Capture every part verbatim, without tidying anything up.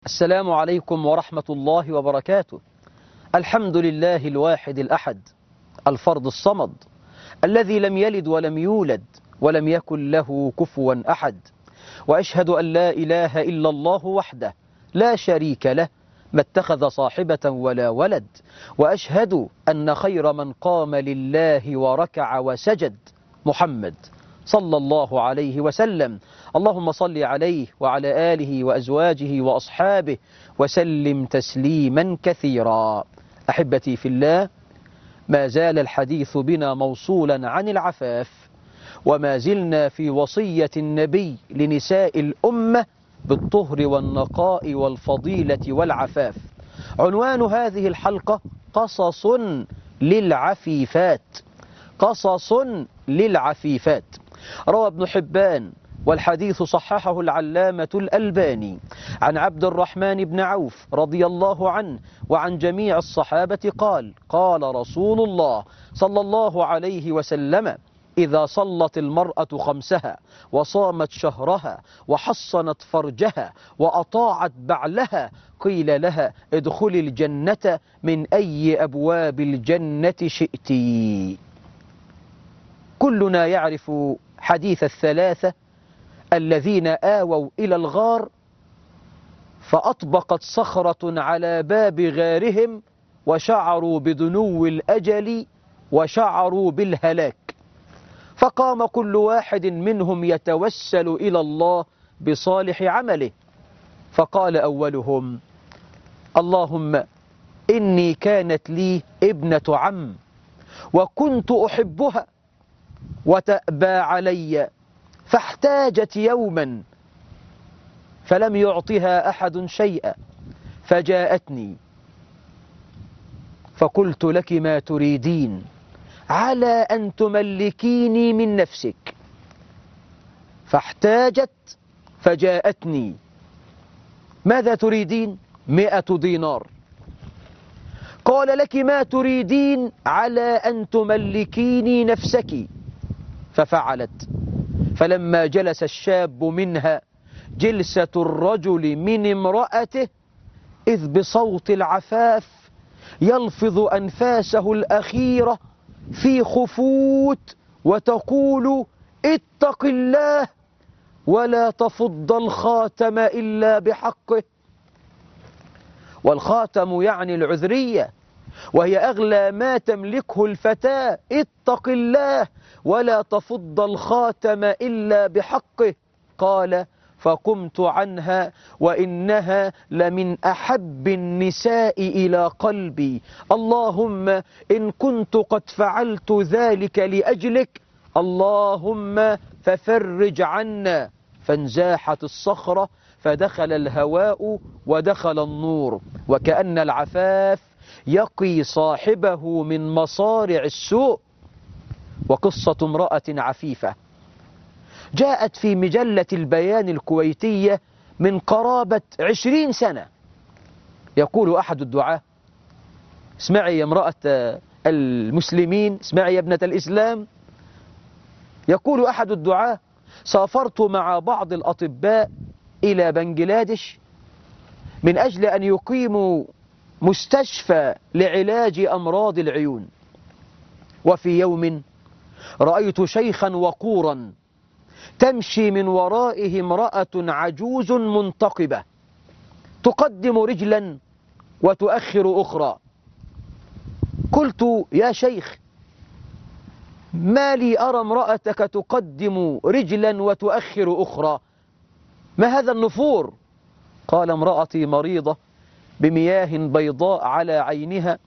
السلام عليكم ورحمة الله وبركاته. الحمد لله الواحد الأحد الفرد الصمد الذي لم يلد ولم يولد ولم يكن له كفوا أحد، وأشهد أن لا إله إلا الله وحده لا شريك له ما اتخذ صاحبة ولا ولد، وأشهد أن خير من قام لله وركع وسجد محمد صلى الله عليه وسلم. اللهم صل عليه وعلى آله وأزواجه وأصحابه وسلم تسليما كثيرا. أحبتي في الله، ما زال الحديث بنا موصولا عن العفاف، وما زلنا في وصية النبي لنساء الأمة بالطهر والنقاء والفضيلة والعفاف. عنوان هذه الحلقة قصص للعفيفات، قصص للعفيفات. روى ابن حبان والحديث صححه العلامة الألباني عن عبد الرحمن بن عوف رضي الله عنه وعن جميع الصحابة قال: قال رسول الله صلى الله عليه وسلم: إذا صلت المرأة خمسها وصامت شهرها وحصنت فرجها وأطاعت بعلها قيل لها ادخلي الجنة من أي أبواب الجنة شئت. كلنا يعرف حديث الثلاثة الذين آووا إلى الغار فأطبقت صخرة على باب غارهم وشعروا بدنو الأجل وشعروا بالهلاك، فقام كل واحد منهم يتوسل إلى الله بصالح عمله، فقال أولهم: اللهم إني كانت لي ابنة عم وكنت أحبها وتأبى علي، فاحتاجت يوما فلم يعطها أحد شيئا، فجاءتني فقلت لك ما تريدين على أن تملكيني من نفسك، فاحتاجت فجاءتني ماذا تريدين؟ مئة دينار. قال لك ما تريدين على أن تملكيني نفسك، ففعلت. فلما جلس الشاب منها جلسة الرجل من امرأته إذ بصوت العفاف يلفظ أنفاسه الأخيرة في خفوت وتقول: اتق الله ولا تفض الخاتم إلا بحقه. والخاتم يعني العذرية، وهي أغلى ما تملكه الفتاة. اتق الله ولا تفض الخاتم إلا بحقه. قال: فقمت عنها وإنها لمن أحب النساء إلى قلبي، اللهم إن كنت قد فعلت ذلك لأجلك اللهم ففرج عنا. فانزاحت الصخرة فدخل الهواء ودخل النور، وكأن العفاف يقي صاحبه من مصارع السوء. وقصة امرأة عفيفة جاءت في مجلة البيان الكويتية من قرابة عشرين سنة. يقول أحد الدعاة: اسمعي يا امرأة المسلمين، اسمعي يا ابنة الإسلام. يقول أحد الدعاة: سافرت مع بعض الأطباء إلى بنجلاديش من أجل أن يقيموا مستشفى لعلاج أمراض العيون، وفي يوم رأيت شيخا وقورا تمشي من ورائه امرأة عجوز منتقبة تقدم رجلا وتؤخر أخرى. قلت: يا شيخ، ما لي أرى امرأتك تقدم رجلا وتؤخر أخرى، ما هذا النفور؟ قال: امرأتي مريضة بمياه بيضاء على عينها،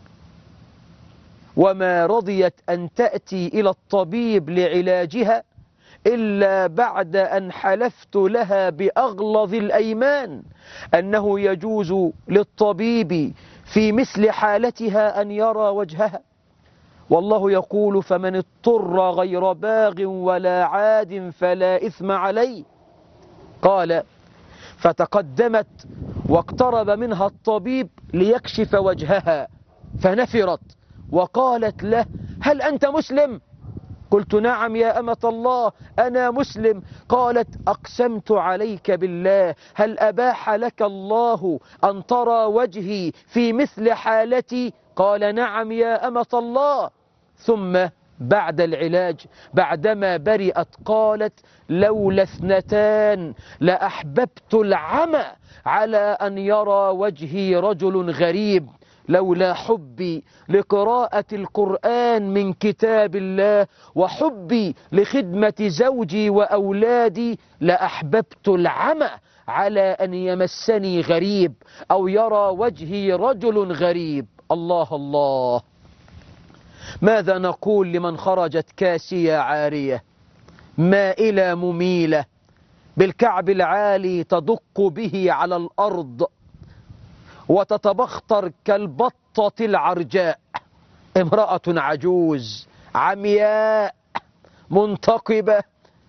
وما رضيت أن تأتي إلى الطبيب لعلاجها إلا بعد أن حلفت لها بأغلظ الأيمان أنه يجوز للطبيب في مثل حالتها أن يرى وجهها، والله يقول: فمن اضطر غير باغ ولا عاد فلا إثم عليه. قال: فتقدمت واقترب منها الطبيب ليكشف وجهها، فنفرت وقالت له: هل أنت مسلم؟ قلت نعم يا أمة الله أنا مسلم. قالت أقسمت عليك بالله هل أباح لك الله أن ترى وجهي في مثل حالتي؟ قال نعم يا أمة الله. ثم بعد العلاج بعدما برئت قالت لولا اثنتان لأحببت العمى على أن يرى وجهي رجل غريب، لولا حبي لقراءة القرآن من كتاب الله وحبي لخدمة زوجي وأولادي لأحببت العمى على أن يمسني غريب أو يرى وجهي رجل غريب. الله الله، ماذا نقول لمن خرجت كاسية عارية مائلة مميلة بالكعب العالي تدق به على الأرض وتتبختر كالبطة العرجاء، امرأة عجوز عمياء منتقبة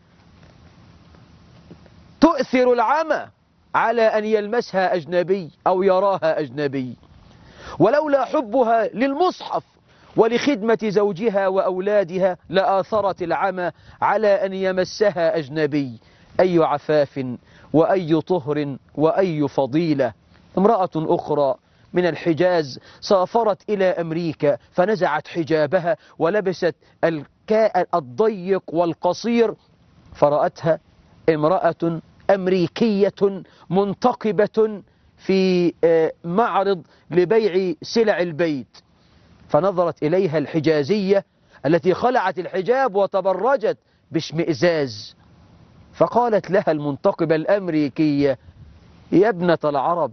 تؤثر العمى على أن يلمسها أجنبي أو يراها أجنبي، ولولا حبها للمصحف ولخدمة زوجها وأولادها لآثرت العمى على أن يمسها أجنبي. أي عفاف وأي طهر وأي فضيلة. امرأة أخرى من الحجاز سافرت إلى أمريكا فنزعت حجابها ولبست الكاء الضيق والقصير، فرأتها امرأة أمريكية منتقبة في معرض لبيع سلع البيت، فنظرت إليها الحجازية التي خلعت الحجاب وتبرجت باشمئزاز، فقالت لها المنتقبة الأمريكية يا ابنة العرب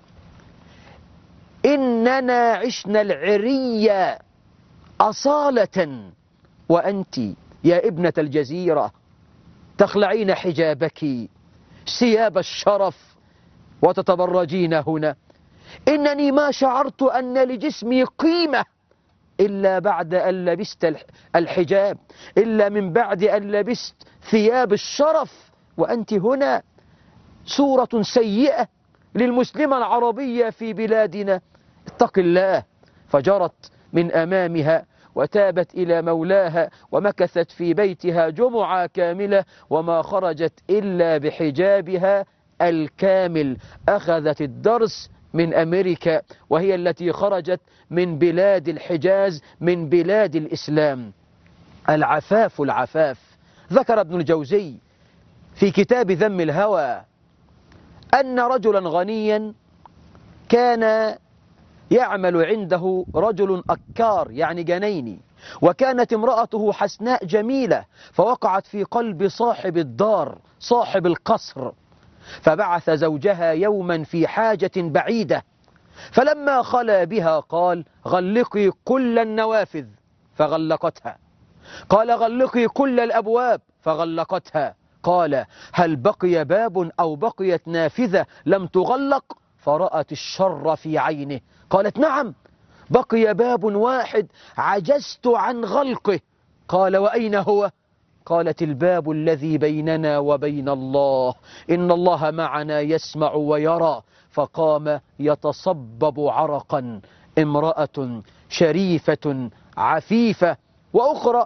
إننا عشنا العرية أصالة، وأنت يا ابنة الجزيرة تخلعين حجابك ثياب الشرف وتتبرجين هنا. إنني ما شعرت أن لجسمي قيمة إلا بعد أن لبست الحجاب، إلا من بعد أن لبست ثياب الشرف، وأنت هنا صورة سيئة للمسلمة العربية في بلادنا. اتق الله. فجرت من أمامها وتابت إلى مولاها ومكثت في بيتها جمعة كاملة وما خرجت إلا بحجابها الكامل. أخذت الدرس من أمريكا وهي التي خرجت من بلاد الحجاز من بلاد الإسلام. العفاف العفاف. ذكر ابن الجوزي في كتاب ذم الهوى أن رجلا غنيا كان يعمل عنده رجل أكار يعني جنيني، وكانت امرأته حسناء جميلة، فوقعت في قلب صاحب الدار صاحب القصر، فبعث زوجها يوما في حاجة بعيدة، فلما خلا بها قال غلقي كل النوافذ، فغلقتها. قال غلقي كل الأبواب، فغلقتها. قال هل بقي باب أو بقيت نافذة لم تغلق؟ فرأت الشر في عينه. قالت نعم بقي باب واحد عجزت عن غلقه. قال وأين هو؟ قالت الباب الذي بيننا وبين الله، إن الله معنا يسمع ويرى. فقام يتصبب عرقا. امرأة شريفة عفيفة. وأخرى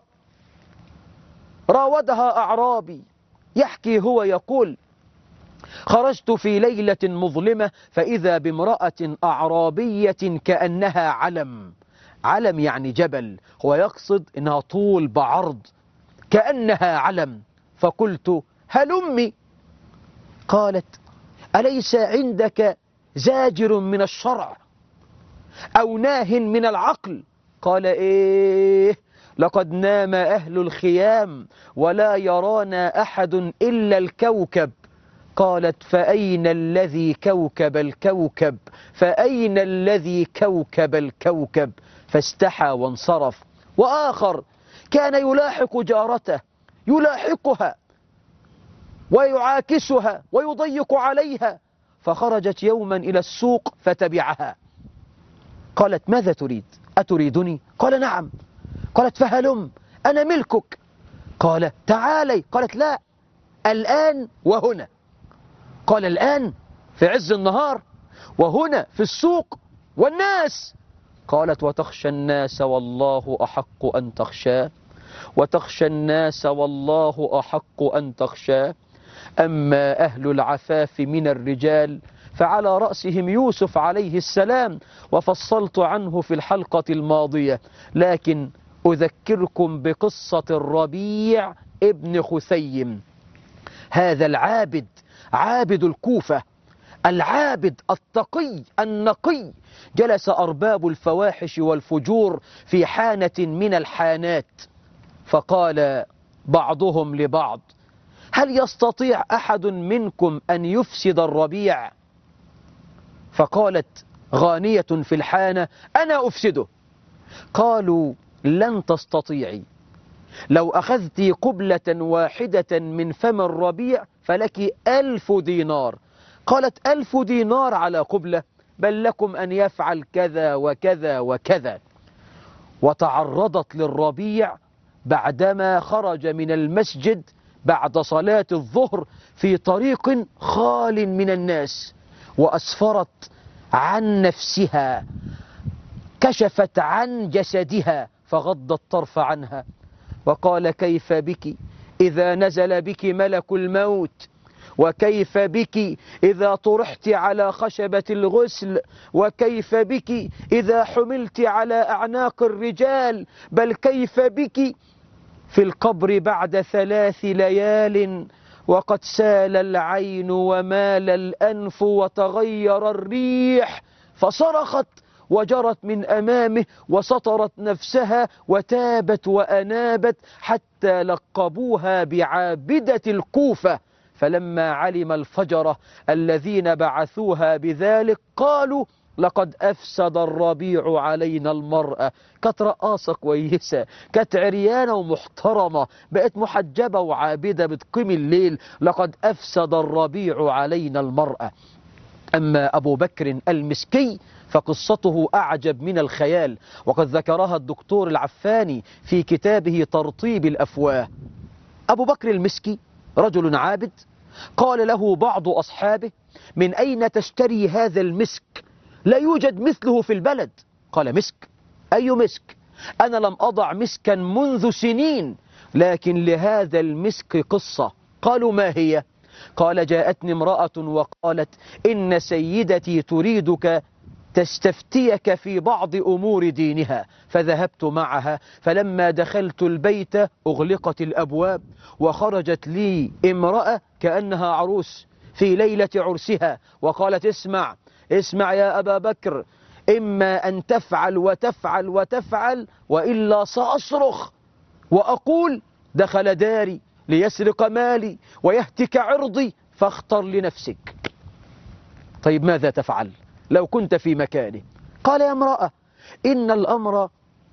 راودها أعرابي يحكي هو يقول خرجت في ليلة مظلمة فإذا بامرأة أعرابية كأنها علم. علم يعني جبل، هو يقصد إنها طول بعرض كأنها علم. فقلت هلمي. قالت أليس عندك زاجر من الشرع أو ناه من العقل؟ قال إيه لقد نام أهل الخيام ولا يرانا أحد إلا الكوكب. قالت فأين الذي كوكب الكوكب فأين الذي كوكب الكوكب؟ فاستحى وانصرف. وآخر كان يلاحق جارته يلاحقها ويعاكسها ويضيق عليها، فخرجت يوما إلى السوق فتبعها. قالت ماذا تريد؟ أتريدني؟ قال نعم. قالت فهلم أنا ملكك. قال تعالي. قالت لا الآن وهنا. قال الآن في عز النهار وهنا في السوق والناس. قالت وتخشى الناس والله أحق أن تخشاه؟ وتخشى الناس والله أحق أن تخشاه. أما أهل العفاف من الرجال فعلى رأسهم يوسف عليه السلام، وفصلت عنه في الحلقة الماضية، لكن أذكركم بقصة الربيع ابن خثيم. هذا العابد، عابد الكوفة، العابد التقي النقي، جلس أرباب الفواحش والفجور في حانة من الحانات، فقال بعضهم لبعض: هل يستطيع أحد منكم أن يفسد الربيع؟ فقالت غانية في الحانة: أنا أفسده. قالوا: لن تستطيعي، لو أخذت قبلة واحدة من فم الربيع فلك ألف دينار. قالت: ألف دينار على قبلة؟ بل لكم أن يفعل كذا وكذا وكذا. وتعرضت للربيع بعدما خرج من المسجد بعد صلاة الظهر في طريق خال من الناس، وأسفرت عن نفسها، كشفت عن جسدها، فغض الطرف عنها وقال: كيف بك إذا نزل بك ملك الموت؟ وكيف بك إذا طرحت على خشبة الغسل؟ وكيف بك إذا حملت على أعناق الرجال؟ بل كيف بك في القبر بعد ثلاث ليال وقد سال العين ومال الأنف وتغير الريح؟ فصرخت وجرت من أمامه وسطرت نفسها وتابت وأنابت حتى لقبوها بعابدة الكوفة. فلما علم الفجرة الذين بعثوها بذلك قالوا: لقد أفسد الربيع علينا المرأة. كانت رقاصة كويسة، كانت عريانة ومحترمة، بقت محجبة وعابدة بتقيم الليل. لقد أفسد الربيع علينا المرأة. أما أبو بكر المسكي فقصته أعجب من الخيال، وقد ذكرها الدكتور العفاني في كتابه ترطيب الأفواه. أبو بكر المسكي رجل عابد، قال له بعض أصحابه: من أين تشتري هذا المسك؟ لا يوجد مثله في البلد. قال: مسك؟ أي مسك؟ أنا لم أضع مسكا منذ سنين، لكن لهذا المسك قصة. قالوا: ما هي؟ قال: جاءتني امرأة وقالت: إن سيدتي تريدك تستفتيك في بعض أمور دينها. فذهبت معها، فلما دخلت البيت أغلقت الأبواب، وخرجت لي امرأة كأنها عروس في ليلة عرسها، وقالت: اسمع اسمع يا أبا بكر، إما أن تفعل وتفعل وتفعل، وإلا سأصرخ وأقول: دخل داري ليسرق مالي ويهتك عرضي، فاختر لنفسك. طيب ماذا تفعل لو كنت في مكانه؟ قال: يا امرأة، إن الأمر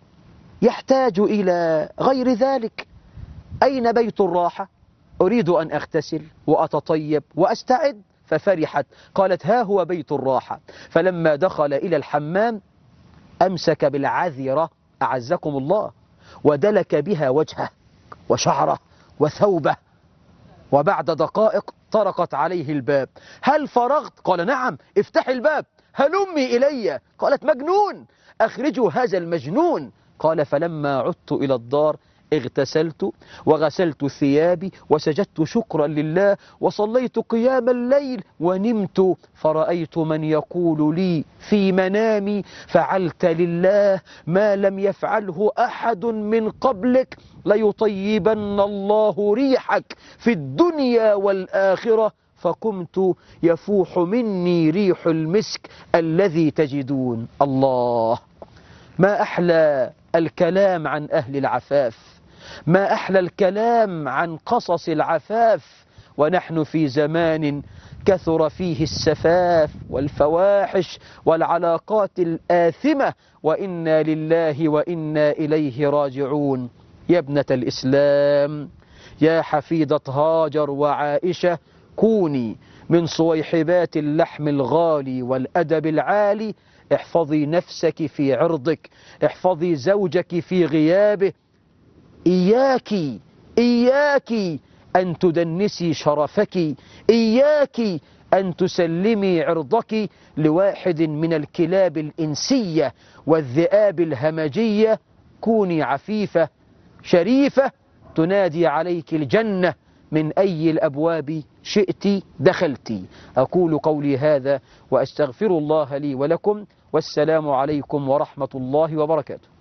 يحتاج إلى غير ذلك. أين بيت الراحة؟ أريد أن أغتسل وأتطيب وأستعد. ففرحت، قالت: ها هو بيت الراحة. فلما دخل إلى الحمام أمسك بالعذرة أعزكم الله، ودلك بها وجهه وشعره وثوبه، وبعد دقائق طرقت عليه الباب: هل فرغت؟ قال: نعم. افتح الباب. هلمي إلي. قالت: مجنون، أخرجوا هذا المجنون. قال: فلما عدت إلى الدار اغتسلت وغسلت ثيابي وسجدت شكرا لله وصليت قيام الليل ونمت، فرأيت من يقول لي في منامي: فعلت لله ما لم يفعله أحد من قبلك، ليطيبن الله ريحك في الدنيا والآخرة. فقمت يفوح مني ريح المسك الذي تجدون. الله، ما أحلى الكلام عن أهل العفاف، ما أحلى الكلام عن قصص العفاف، ونحن في زمان كثر فيه السفاف والفواحش والعلاقات الآثمة، وإنا لله وإنا إليه راجعون. يا ابنة الإسلام، يا حفيدة هاجر وعائشة، كوني من صويحبات اللحم الغالي والأدب العالي. احفظي نفسك في عرضك، احفظي زوجك في غيابه. إياك إياك أن تدنسي شرفك، إياك أن تسلمي عرضك لواحد من الكلاب الإنسية والذئاب الهمجية. كوني عفيفة، شريفة تنادي عليك الجنة من أي الأبواب شئت دخلت. أقول قولي هذا وأستغفر الله لي ولكم، والسلام عليكم ورحمة الله وبركاته.